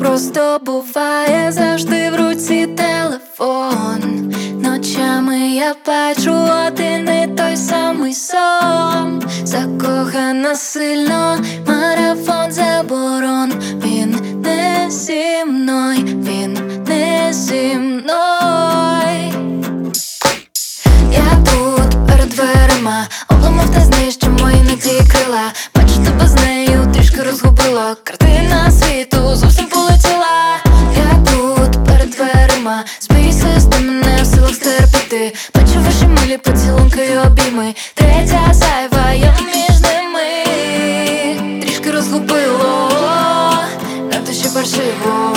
просто буває, завжди в руці телефон. Ночами я бачу один і той самий сон. Закохана сильно, марафон заборон. Він не зі мною, він не зі мною. Я тут перед дверима, обламав та знищив мої надії крила. Бачу тебе з нею, трішки розгубила. Картина світу зовсім полетіла. Я тут перед дверима, сміюся з мене в силах стерпіти. Бачу ваші милі поцілунки й обійми. Третя зайва, я між ними. Трішки розгубило, на душі паршиво.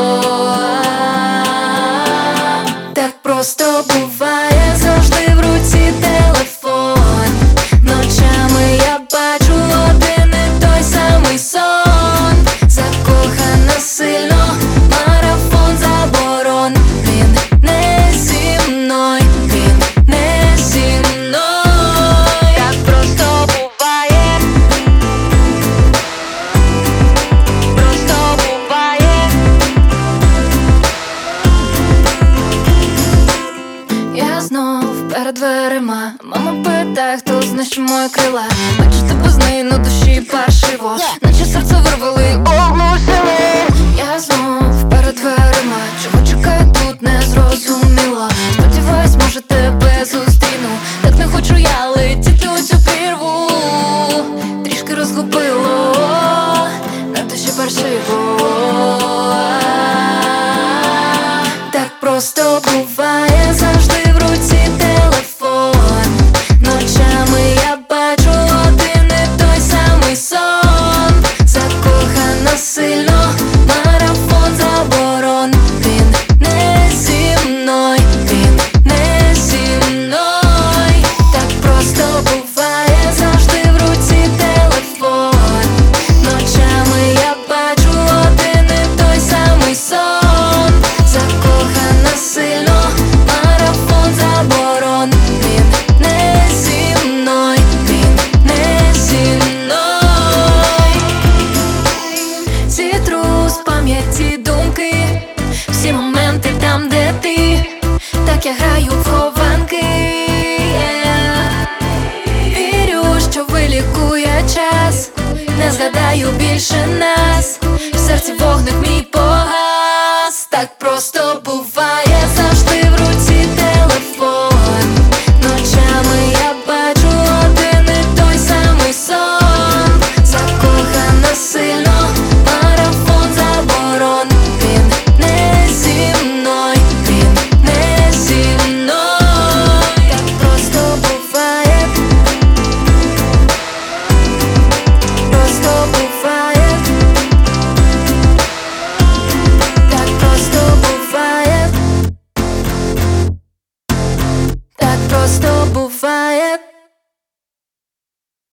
Так просто буває, завжди в руці телефон. Ночами я бачу один і той самий сон. Закохана сильно, марафон заборон. Він не зі мною, він не зі мною. Так просто буває, просто буває. Я знов перед дверима, мама питає, хто знищив мої крила. Бачу тебе з нею, на душі паршиво, наче серце вирвали, оглушили. Я знов перед дверима, чого чекаю тут, не зрозуміло. Сподіваюсь, може тебе зустріну. Так не хочу я летіти у цю прірву. Трішки розгубило, на душі паршиво. Так просто буває, завжди в руці телефон. Ночами я бачу один і той самий сон. Закохана сильно, марафон заборон. Він не зі мною, він не зі мною. Так просто буває, завжди в руці телефон. Ночами я бачу один і той самий сон. Закохана сильно, марафон заборон. Він не зі мною, він не зі мною. Зітру з пам'яті думки, всі моменти там, де ти. Так я граю в хованки, Вірю, що вилікує час. Не згадаю більше нас, в серці вогник мій погас. Так просто